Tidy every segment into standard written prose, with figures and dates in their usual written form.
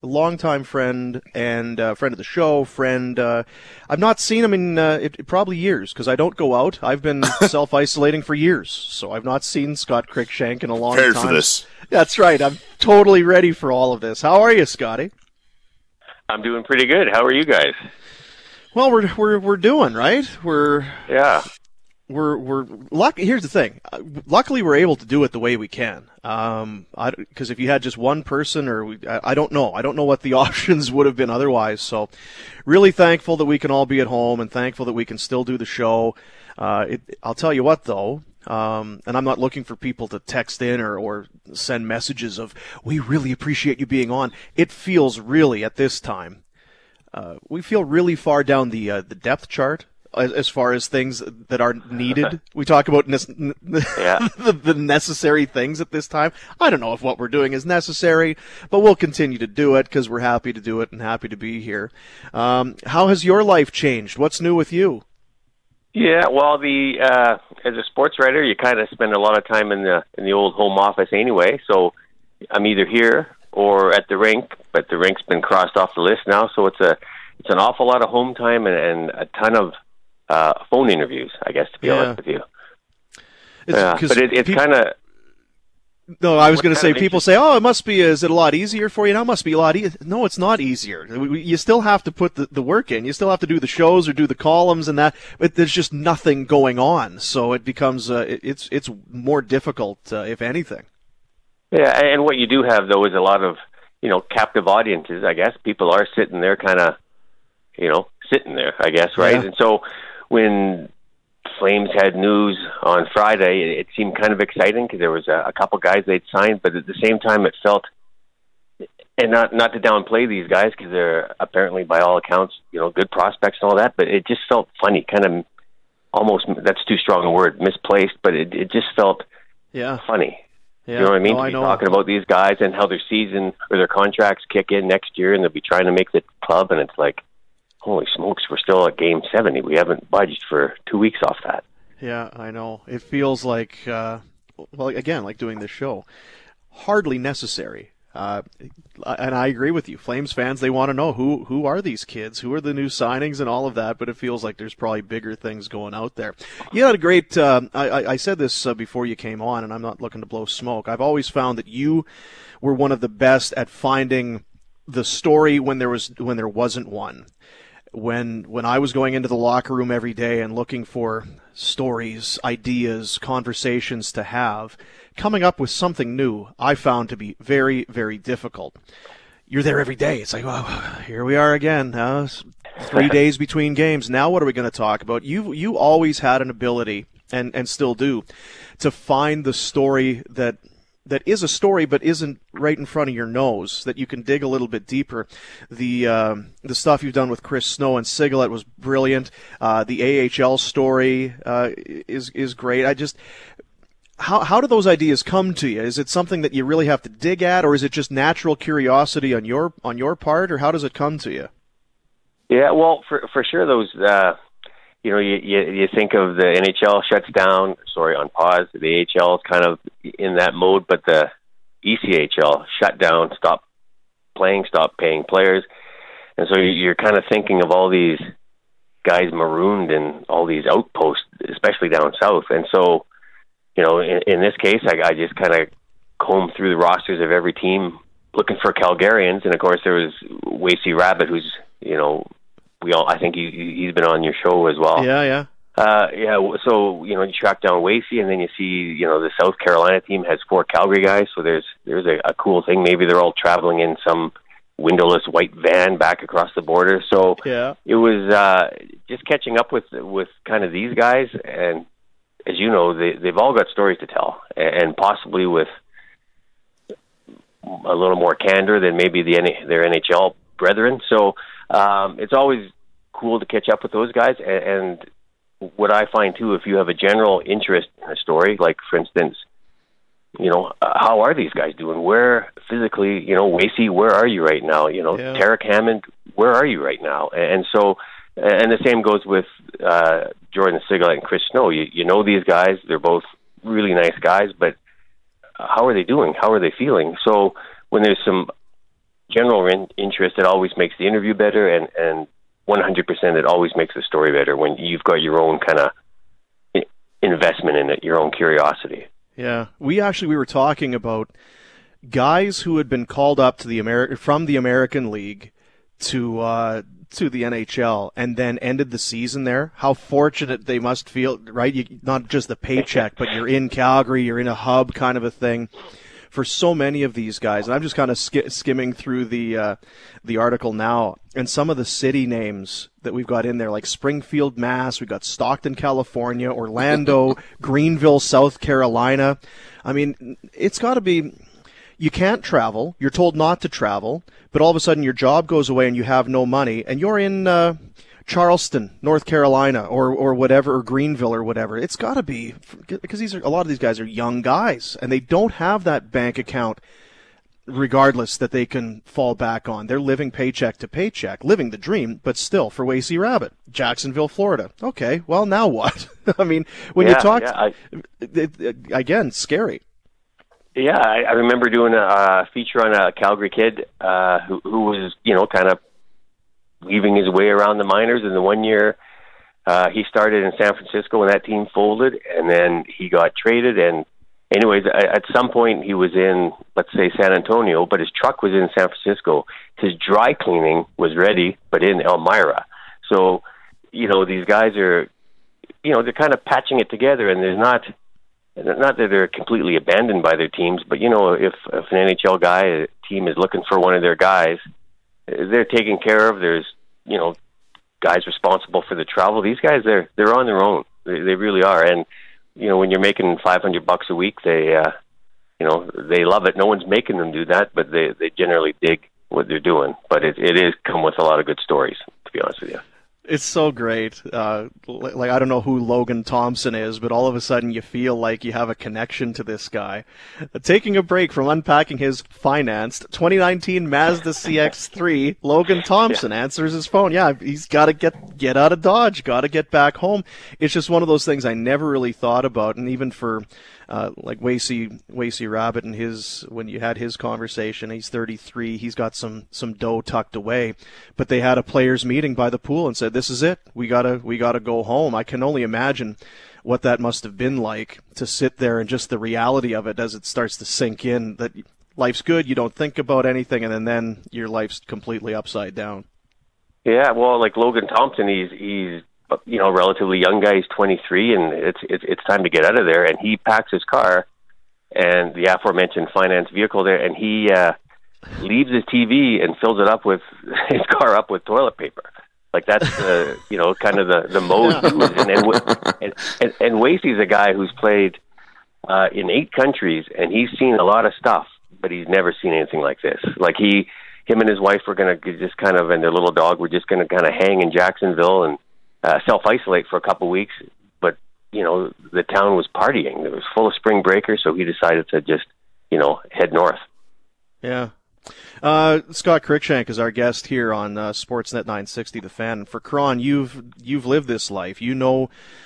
a longtime friend and friend of the show. I've not seen him in probably years because I don't go out. I've been self-isolating for years, so I've not seen Scott Cruikshank in a long time. Prepared for this. That's right. I'm totally ready for all of this. How are you, Scotty? I'm doing pretty good. How are you guys? Well, we're doing right. Yeah. We're lucky. Here's the thing. Luckily, we're able to do it the way we can. Because if you had just one person, I don't know. I don't know what the options would have been otherwise. So, really thankful that we can all be at home, and thankful that we can still do the show. I'll tell you what, though. And I'm not looking for people to text in or send messages of "We really appreciate you being on." It feels really at this time. We feel really far down the depth chart. As far as things that are needed, we talk about the necessary things at this time. I don't know if what we're doing is necessary, but we'll continue to do it because we're happy to do it and happy to be here. How has your life changed? What's new with you? Yeah, well, as a sports writer, you kind of spend a lot of time in the old home office anyway. So I'm either here or at the rink, but the rink's been crossed off the list now. So it's an awful lot of home time and a ton of phone interviews, I guess, to be honest with you. But it's kind of... No, I was going to say, people say, oh, is it a lot easier for you now? It must be a lot easier. No, it's not easier. You still have to put the work in. You still have to do the shows or do the columns and that, but there's just nothing going on. So it becomes, it's more difficult, if anything. Yeah, and what you do have, though, is a lot of, captive audiences, I guess. People are sitting there kind of, sitting there, I guess, right? Yeah. And so when Flames had news on Friday, it seemed kind of exciting because there was a couple guys they'd signed, but at the same time it felt, and not to downplay these guys because they're apparently by all accounts, good prospects and all that, but it just felt funny, kind of almost, that's too strong a word, misplaced, but it just felt funny. Yeah. You know what I mean? To be talking about these guys and how their season or their contracts kick in next year and they'll be trying to make the club, and it's like, holy smokes, we're still at Game 70. We haven't budged for 2 weeks off that. Yeah, I know. It feels like, again, like doing this show, hardly necessary. And I agree with you. Flames fans, they want to know who are these kids? Who are the new signings and all of that? But it feels like there's probably bigger things going out there. You had a great, I said this before you came on, and I'm not looking to blow smoke. I've always found that you were one of the best at finding the story when there wasn't one. When I was going into the locker room every day and looking for stories, ideas, conversations to have, coming up with something new, I found to be very, very difficult. You're there every day. It's like, well, here we are again. 3 days between games. Now what are we going to talk about? You always had an ability, and still do, to find the story that is a story but isn't right in front of your nose, that you can dig a little bit deeper. The stuff you've done with Chris Snow and Sigalet was brilliant. The AHL story is great. How do those ideas come to you? Is it something that you really have to dig at, or is it just natural curiosity on your part, or how does it come to you? Yeah, well, for sure those you think of the NHL shuts down, on pause. The AHL is kind of in that mode, but the ECHL shut down, stopped playing, stopped paying players. And so you're kind of thinking of all these guys marooned in all these outposts, especially down south. And so, in this case, I just kind of combed through the rosters of every team looking for Calgarians. And of course there was Wacey Rabbit, who's, I think he's been on your show as well. Yeah. So, you track down Wacey, and then you see, the South Carolina team has 4 Calgary guys. So there's a cool thing. Maybe they're all traveling in some windowless white van back across the border. So it was just catching up with kind of these guys. And as you know, they've all got stories to tell, and possibly with a little more candor than maybe their NHL brethren. So it's always cool to catch up with those guys. And what I find too, if you have a general interest in a story, like for instance, how are these guys doing? Where physically, Wacey, where are you right now? Tarek Hammond, where are you right now? And so, and the same goes with Jordan Sigalet and Chris Snow. You know these guys; they're both really nice guys, but how are they doing? How are they feeling? So when there's some general interest, it always makes the interview better, and 100% it always makes the story better when you've got your own kind of investment in it, your own curiosity. Yeah, we were talking about guys who had been called up to from the American League to the NHL and then ended the season there. How fortunate they must feel, right? Not just the paycheck, but you're in Calgary, you're in a hub kind of a thing. For so many of these guys, and I'm just kind of skimming through the article now, and some of the city names that we've got in there, like Springfield, Mass. We've got Stockton, California, Orlando, Greenville, South Carolina. I mean, it's got to be. You can't travel. You're told not to travel, but all of a sudden your job goes away and you have no money, and you're in Charleston, North Carolina, or whatever, or Greenville or whatever. It's got to be, because a lot of these guys are young guys, and they don't have that bank account, regardless, that they can fall back on. They're living paycheck to paycheck, living the dream, but still, for Wacey Rabbit, Jacksonville, Florida. Okay, well, now what? I mean, when you talk, again, scary. Yeah, I remember doing a feature on a Calgary kid who was, kind of weaving his way around the minors. And the 1 year he started in San Francisco when that team folded, and then he got traded. And anyways, at some point he was in, let's say, San Antonio, but his truck was in San Francisco. His dry cleaning was ready, but in Elmira. So, these guys are, they're kind of patching it together, and there's not that they're completely abandoned by their teams, but if an NHL guy, a team is looking for one of their guys, they're taken care of. There's guys responsible for the travel. These guys, they're on their own. They really are. And when you're making $500 a week, they love it. No one's making them do that, but they generally dig what they're doing. But it is come with a lot of good stories, to be honest with you. It's so great. I don't know who Logan Thompson is, but all of a sudden you feel like you have a connection to this guy. Taking a break from unpacking his financed 2019 Mazda CX-3, Logan Thompson answers his phone. Yeah, he's got to get out of Dodge, got to get back home. It's just one of those things I never really thought about, and even for like Wacey Rabbit and when you had his conversation, he's 33, he's got some dough tucked away, but they had a players meeting by the pool and said, this is it, we gotta go home. I can only imagine what that must have been like to sit there and just the reality of it as it starts to sink in, that life's good, you don't think about anything, and then your life's completely upside down. Yeah, well, like Logan Thompson, he's relatively young guy. He's 23, and it's time to get out of there. And he packs his car and the aforementioned finance vehicle there, and he leaves his TV and fills it up with his car up with toilet paper. Like that's kind of the mode he was in. And Wacey's a guy who's played in 8 countries, and he's seen a lot of stuff, but he's never seen anything like this. Like him and his wife were going to just kind of, and their little dog were just going to kind of hang in Jacksonville and self-isolate for a couple of weeks, but the town was partying. It was full of spring breakers, so he decided to just head north. Yeah. Scott Cruikshank is our guest here on Sportsnet 960 The Fan. For Cron, you've lived this life. The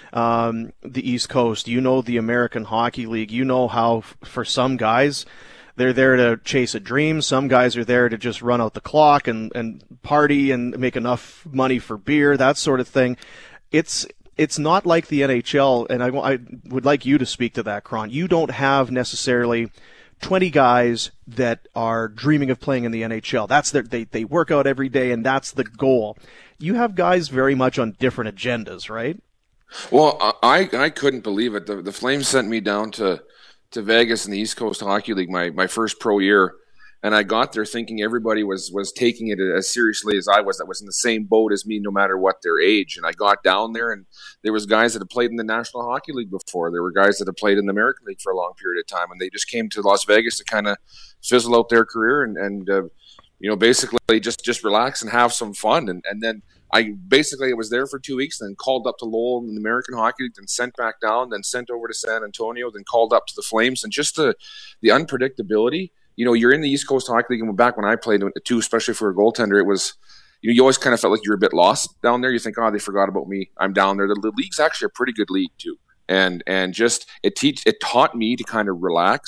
East Coast. The American Hockey League. How for some guys, they're there to chase a dream. Some guys are there to just run out the clock and party and make enough money for beer, that sort of thing. It's not like the NHL, and I would like you to speak to that, Cron. You don't have necessarily 20 guys that are dreaming of playing in the NHL. That's they work out every day, and that's the goal. You have guys very much on different agendas, right? Well, I couldn't believe it. The Flames sent me down to Vegas in the East Coast Hockey League my first pro year, and I got there thinking everybody was taking it as seriously as I was, that was in the same boat as me no matter what their age. And I got down there, and there was guys that had played in the National Hockey League before. There were guys that had played in the American League for a long period of time, and they just came to Las Vegas to kind of fizzle out their career and basically just relax and have some fun. And then I was there for 2 weeks, then called up to Lowell in the American Hockey League, then sent back down, then sent over to San Antonio, then called up to the Flames. And just the unpredictability. You're in the East Coast Hockey League, and back when I played too, especially for a goaltender, it was, you always kind of felt like you were a bit lost down there. You think, oh, they forgot about me. I'm down there. The league's actually a pretty good league too. And just it taught me to kind of relax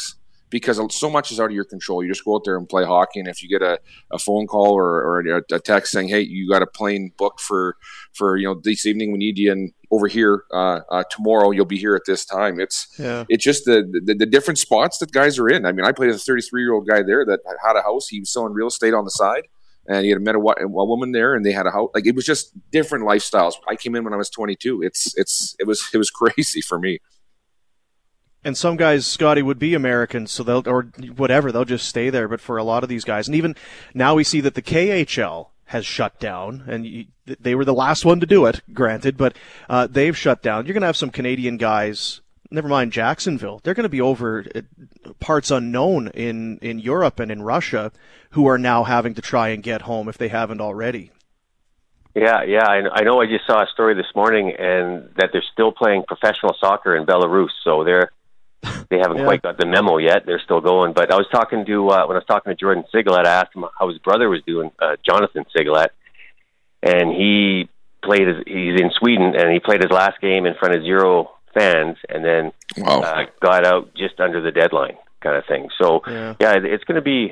because so much is out of your control. You just go out there and play hockey, and if you get a phone call or a text saying, "Hey, you got a plane booked for this evening, we need you in over here tomorrow, you'll be here at this time." It's just the different spots that guys are in. I mean, I played with a 33-year-old guy there that had a house. He was selling real estate on the side, and he had met a woman there, and they had a house. Like, it was just different lifestyles. I came in when I was 22. It was crazy for me. And some guys, Scotty, would be Americans, so they'll just stay there. But for a lot of these guys, and even now we see that the KHL has shut down, and they were the last one to do it, granted, but they've shut down. You're going to have some Canadian guys, never mind Jacksonville, they're going to be over parts unknown in Europe and in Russia, who are now having to try and get home if they haven't already. Yeah, I know. I just saw a story this morning, and that they're still playing professional soccer in Belarus, so they haven't quite got the memo yet. They're still going. But I was talking to when I was talking to Jordan Sigalet, I asked him how his brother was doing, Jonathan Sigalet, and he's in Sweden, and he played his last game in front of 0 fans, and then got out just under the deadline, kind of thing. So it's going to be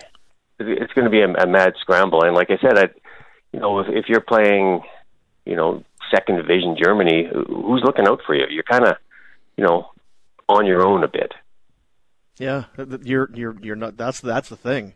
a mad scramble. And like I said, if you're playing, second division Germany, who's looking out for you? You're kind of, on your own a bit. Yeah, you're not. That's the thing.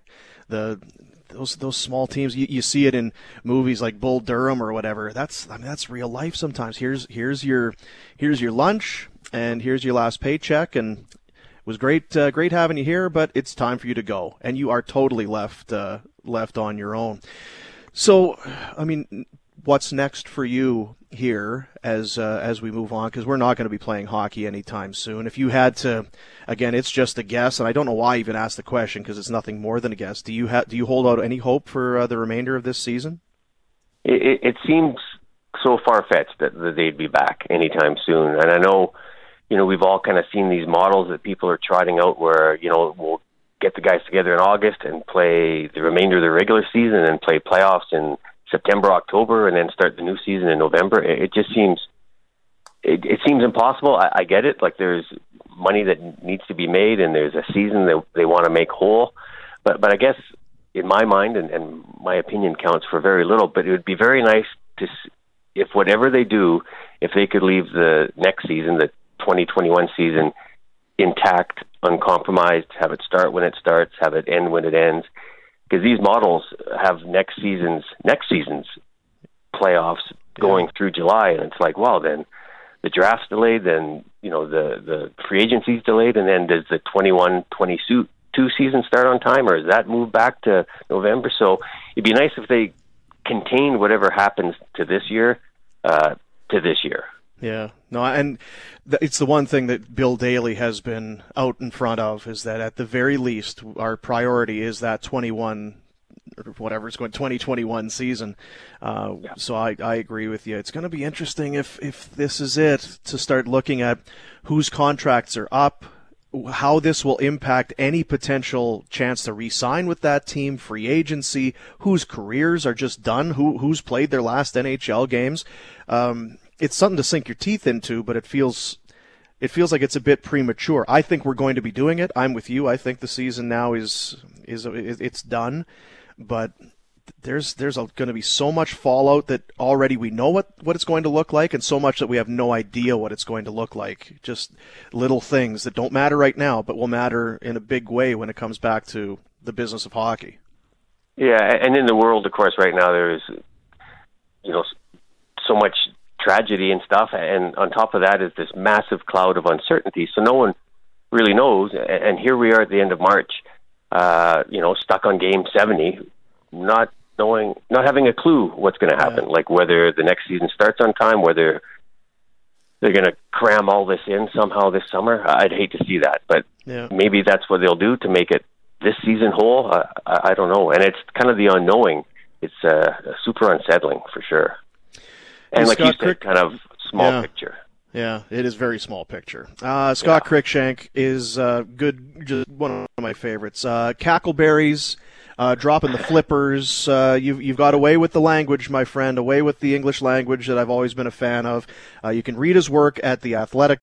Those small teams, you see it in movies like Bull Durham or whatever. That's real life sometimes. Here's your lunch, and here's your last paycheck, and it was great having you here, but it's time for you to go, and you are totally left on your own. So, I mean, what's next for you here as we move on? Because we're not going to be playing hockey anytime soon. If you had to, again, it's just a guess, and I don't know why I even asked the question because it's nothing more than a guess. Do you hold out any hope for the remainder of this season? It seems so far-fetched that they'd be back anytime soon, and I know, we've all kind of seen these models that people are trotting out where, we'll get the guys together in August and play the remainder of the regular season and play playoffs in September, October, and then start the new season in November. It just seems it seems impossible. I get it. Like, there's money that needs to be made, and there's a season that they want to make whole. But I guess in my mind, and my opinion counts for very little, but it would be very nice if whatever they do, if they could leave the next season, the 2021 season, intact, uncompromised, have it start when it starts, have it end when it ends. Because these models have next season's playoffs going through July, and it's like, well, then the draft's delayed, then the free agency's delayed, and then does the 21-22 season start on time, or is that moved back to November? So it'd be nice if they contain whatever happens to this year to this year. Yeah, no, and it's the one thing that Bill Daly has been out in front of, is that at the very least, our priority is that 2021 season. So I agree with you. It's going to be interesting if this is it, to start looking at whose contracts are up, how this will impact any potential chance to re-sign with that team, free agency, whose careers are just done, who's played their last NHL games. It's something to sink your teeth into, but it feels like it's a bit premature. I think we're going to be doing it. I'm with you. I think the season now is done, but there's going to be so much fallout that already we know what it's going to look like, and so much that we have no idea what it's going to look like. Just little things that don't matter right now, but will matter in a big way when it comes back to the business of hockey. Yeah, and in the world, of course, right now there's so much tragedy and stuff, and on top of that is this massive cloud of uncertainty, so no one really knows. And here we are at the end of March, stuck on game 70, not having a clue what's going to happen, like whether the next season starts on time, whether they're going to cram all this in somehow this summer. I'd hate to see that, but maybe that's what they'll do to make it this season whole. I don't know, and it's kind of the unknowing. It's super unsettling for sure. And like you said, kind of small picture. Yeah, it is very small picture. Scott Cruikshank is good, just one of my favorites. Cackleberries, dropping the flippers. You've got away with the language, my friend, away with the English language that I've always been a fan of. You can read his work at The Athletic.